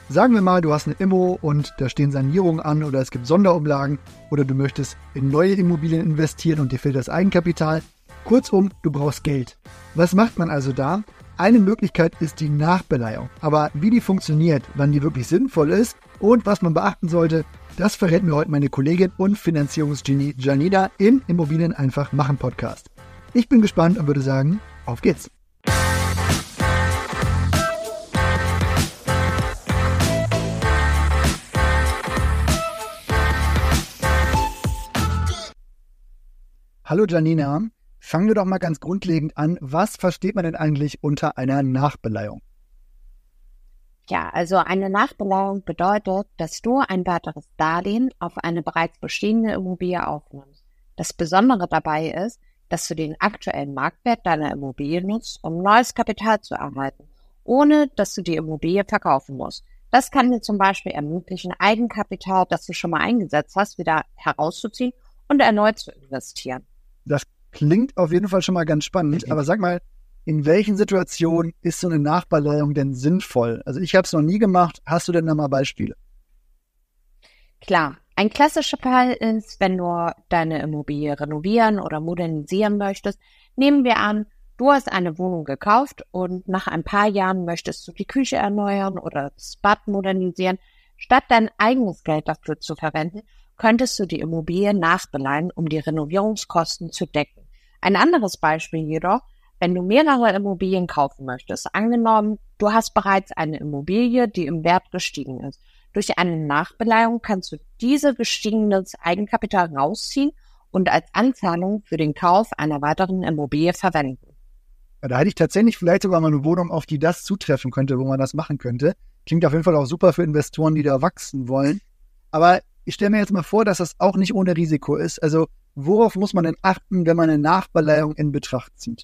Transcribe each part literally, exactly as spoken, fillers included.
Sagen wir mal, du hast eine Immo und da stehen Sanierungen an oder es gibt Sonderumlagen oder du möchtest in neue Immobilien investieren und dir fehlt das Eigenkapital. Kurzum, du brauchst Geld. Was macht man also da? Eine Möglichkeit ist die Nachbeleihung. Aber wie die funktioniert, wann die wirklich sinnvoll ist und was man beachten sollte, das verrät mir heute meine Kollegin und Finanzierungsgenie Janina im Immobilien einfach machen Podcast. Ich bin gespannt und würde sagen, auf geht's. Hallo Janina, fangen wir doch mal ganz grundlegend an. Was versteht man denn eigentlich unter einer Nachbeleihung? Ja, also eine Nachbeleihung bedeutet, dass du ein weiteres Darlehen auf eine bereits bestehende Immobilie aufnimmst. Das Besondere dabei ist, dass du den aktuellen Marktwert deiner Immobilie nutzt, um neues Kapital zu erhalten, ohne dass du die Immobilie verkaufen musst. Das kann dir zum Beispiel ermöglichen, Eigenkapital, das du schon mal eingesetzt hast, wieder herauszuziehen und erneut zu investieren. Das klingt auf jeden Fall schon mal ganz spannend, aber sag mal, in welchen Situationen ist so eine Nachbeleihung denn sinnvoll? Also ich habe es noch nie gemacht. Hast du denn da mal Beispiele? Klar, ein klassischer Fall ist, wenn du deine Immobilie renovieren oder modernisieren möchtest. Nehmen wir an, du hast eine Wohnung gekauft und nach ein paar Jahren möchtest du die Küche erneuern oder das Bad modernisieren. Statt dein eigenes Geld dafür zu verwenden, könntest du die Immobilie nachbeleihen, um die Renovierungskosten zu decken. Ein anderes Beispiel jedoch, wenn du mehrere Immobilien kaufen möchtest, angenommen, du hast bereits eine Immobilie, die im Wert gestiegen ist. Durch eine Nachbeleihung kannst du diese gestiegenes Eigenkapital rausziehen und als Anzahlung für den Kauf einer weiteren Immobilie verwenden. Ja, da hätte ich tatsächlich vielleicht sogar mal eine Wohnung, auf die das zutreffen könnte, wo man das machen könnte. Klingt auf jeden Fall auch super für Investoren, die da wachsen wollen. Aber ich stelle mir jetzt mal vor, dass das auch nicht ohne Risiko ist. Also worauf muss man denn achten, wenn man eine Nachbeleihung in Betracht zieht?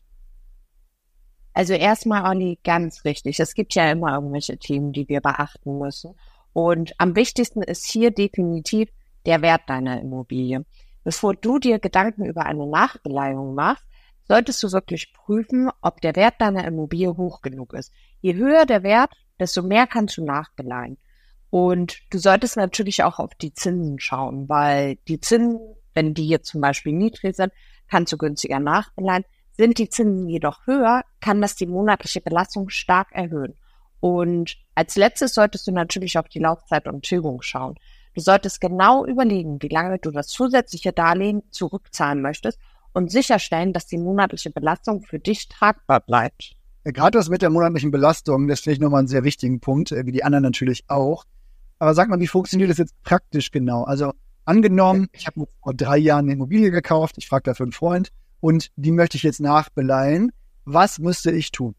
Also erstmal, Olli, ganz richtig. Es gibt ja immer irgendwelche Themen, die wir beachten müssen. Und am wichtigsten ist hier definitiv der Wert deiner Immobilie. Bevor du dir Gedanken über eine Nachbeleihung machst, solltest du wirklich prüfen, ob der Wert deiner Immobilie hoch genug ist. Je höher der Wert, desto mehr kannst du nachbeleihen. Und du solltest natürlich auch auf die Zinsen schauen, weil die Zinsen, wenn die jetzt zum Beispiel niedrig sind, kannst du günstiger nachbeleihen. Sind die Zinsen jedoch höher, kann das die monatliche Belastung stark erhöhen. Und als letztes solltest du natürlich auf die Laufzeit und Tilgung schauen. Du solltest genau überlegen, wie lange du das zusätzliche Darlehen zurückzahlen möchtest und sicherstellen, dass die monatliche Belastung für dich tragbar bleibt. Ja, gerade das mit der monatlichen Belastung, das finde ich nochmal einen sehr wichtigen Punkt, wie die anderen natürlich auch. Aber sag mal, wie funktioniert das jetzt praktisch genau? Also angenommen, ich habe vor drei Jahren eine Immobilie gekauft, ich frage dafür einen Freund und die möchte ich jetzt nachbeleihen. Was müsste ich tun?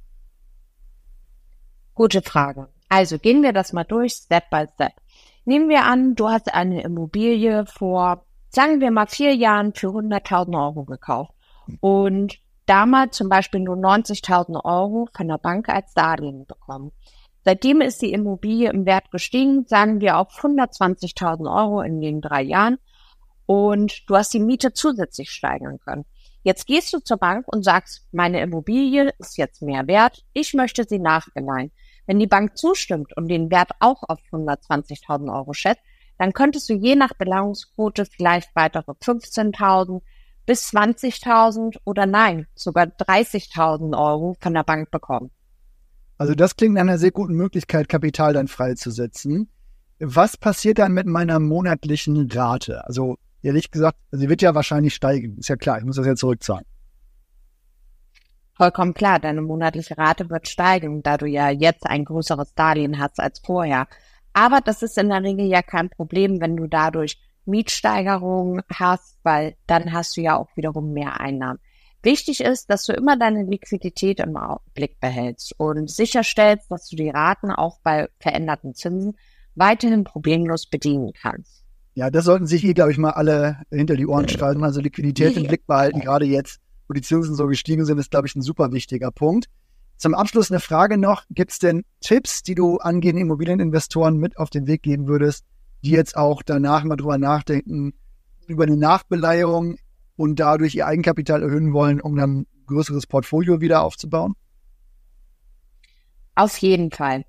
Gute Frage. Also gehen wir das mal durch, Step by Step. Nehmen wir an, du hast eine Immobilie vor, sagen wir mal, vier Jahren für hunderttausend Euro gekauft und damals zum Beispiel nur neunzigtausend Euro von der Bank als Darlehen bekommen. Seitdem ist die Immobilie im Wert gestiegen, sagen wir auf hundertzwanzigtausend Euro in den drei Jahren und du hast die Miete zusätzlich steigern können. Jetzt gehst du zur Bank und sagst, meine Immobilie ist jetzt mehr wert, ich möchte sie nachbeleihen. Wenn die Bank zustimmt und den Wert auch auf hundertzwanzigtausend Euro schätzt, dann könntest du je nach Beleihungsquote vielleicht weitere fünfzehntausend bis zwanzigtausend oder nein, sogar dreißigtausend Euro von der Bank bekommen. Also das klingt nach einer sehr guten Möglichkeit, Kapital dann freizusetzen. Was passiert dann mit meiner monatlichen Rate? Also ehrlich gesagt, sie wird ja wahrscheinlich steigen. Ist ja klar, ich muss das ja zurückzahlen. Vollkommen klar, deine monatliche Rate wird steigen, da du ja jetzt ein größeres Darlehen hast als vorher. Aber das ist in der Regel ja kein Problem, wenn du dadurch Mietsteigerungen hast, weil dann hast du ja auch wiederum mehr Einnahmen. Wichtig ist, dass du immer deine Liquidität im Blick behältst und sicherstellst, dass du die Raten auch bei veränderten Zinsen weiterhin problemlos bedienen kannst. Ja, das sollten sich hier, glaube ich, mal alle hinter die Ohren schreiben. Also Liquidität im Blick behalten, gerade jetzt, wo die Zinsen so gestiegen sind, ist, glaube ich, ein super wichtiger Punkt. Zum Abschluss eine Frage noch. Gibt es denn Tipps, die du angehenden Immobilieninvestoren mit auf den Weg geben würdest, die jetzt auch danach mal drüber nachdenken, über eine Nachbeleihung und dadurch ihr Eigenkapital erhöhen wollen, um dann ein größeres Portfolio wieder aufzubauen? Auf jeden Fall.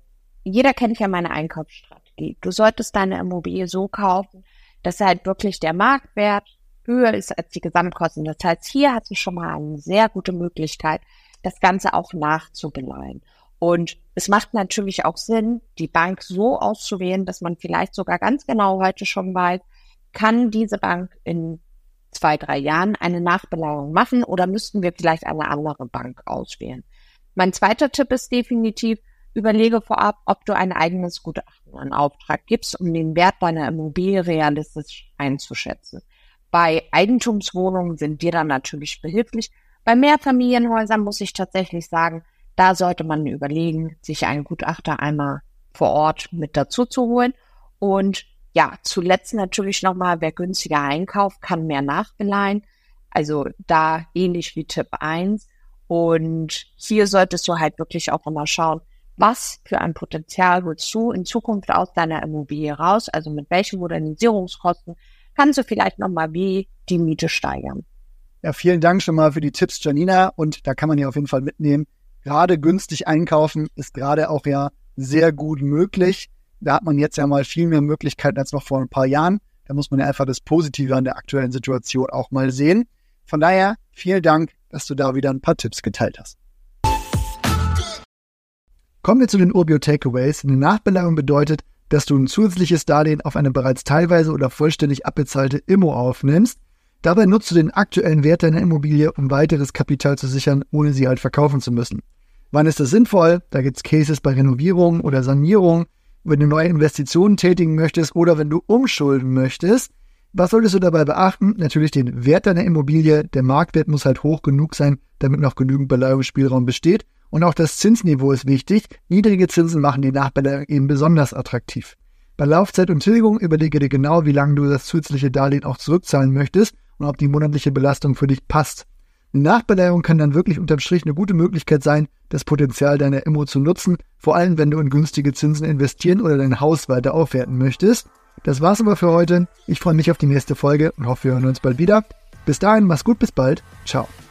jeder kennt ja meine Einkaufsstrategie. Du solltest deine Immobilie so kaufen, dass halt wirklich der Marktwert höher ist als die Gesamtkosten. Das heißt, hier hast du schon mal eine sehr gute Möglichkeit, das Ganze auch nachzubeleihen. Und es macht natürlich auch Sinn, die Bank so auszuwählen, dass man vielleicht sogar ganz genau heute schon weiß, kann diese Bank in zwei, drei Jahren eine Nachbeleihung machen oder müssten wir vielleicht eine andere Bank auswählen. Mein zweiter Tipp ist definitiv, überlege vorab, ob du ein eigenes Gutachten in Auftrag gibst, um den Wert deiner Immobilie realistisch einzuschätzen. Bei Eigentumswohnungen sind wir dann natürlich behilflich. Bei Mehrfamilienhäusern muss ich tatsächlich sagen, da sollte man überlegen, sich einen Gutachter einmal vor Ort mit dazu zu holen. Und ja, zuletzt natürlich nochmal, wer günstiger einkauft, kann mehr nachbeleihen. Also da ähnlich wie Tipp eins. Und hier solltest du halt wirklich auch immer schauen, was für ein Potenzial holst du in Zukunft aus deiner Immobilie raus, also mit welchen Modernisierungskosten kannst du vielleicht nochmal wie die Miete steigern. Ja, vielen Dank schon mal für die Tipps, Janina, und da kann man ja auf jeden Fall mitnehmen, gerade günstig einkaufen ist gerade auch ja sehr gut möglich. Da hat man jetzt ja mal viel mehr Möglichkeiten als noch vor ein paar Jahren. Da muss man ja einfach das Positive an der aktuellen Situation auch mal sehen. Von daher, vielen Dank, dass du da wieder ein paar Tipps geteilt hast. Kommen wir zu den Urbio Takeaways. Eine Nachbeleihung bedeutet, dass du ein zusätzliches Darlehen auf eine bereits teilweise oder vollständig abbezahlte Immo aufnimmst. Dabei nutzt du den aktuellen Wert deiner Immobilie, um weiteres Kapital zu sichern, ohne sie halt verkaufen zu müssen. Wann ist das sinnvoll? Da gibt es Cases bei Renovierung oder Sanierung, wenn du neue Investitionen tätigen möchtest oder wenn du umschulden möchtest. Was solltest du dabei beachten? Natürlich den Wert deiner Immobilie. Der Marktwert muss halt hoch genug sein, damit noch genügend Beleihungsspielraum besteht. Und auch das Zinsniveau ist wichtig. Niedrige Zinsen machen die Nachbeleihung eben besonders attraktiv. Bei Laufzeit und Tilgung überlege dir genau, wie lange du das zusätzliche Darlehen auch zurückzahlen möchtest und ob die monatliche Belastung für dich passt. Eine Nachbeleihung kann dann wirklich unterm Strich eine gute Möglichkeit sein, das Potenzial deiner Immo zu nutzen, vor allem wenn du in günstige Zinsen investieren oder dein Haus weiter aufwerten möchtest. Das war's aber für heute. Ich freue mich auf die nächste Folge und hoffe, wir hören uns bald wieder. Bis dahin, mach's gut, bis bald. Ciao.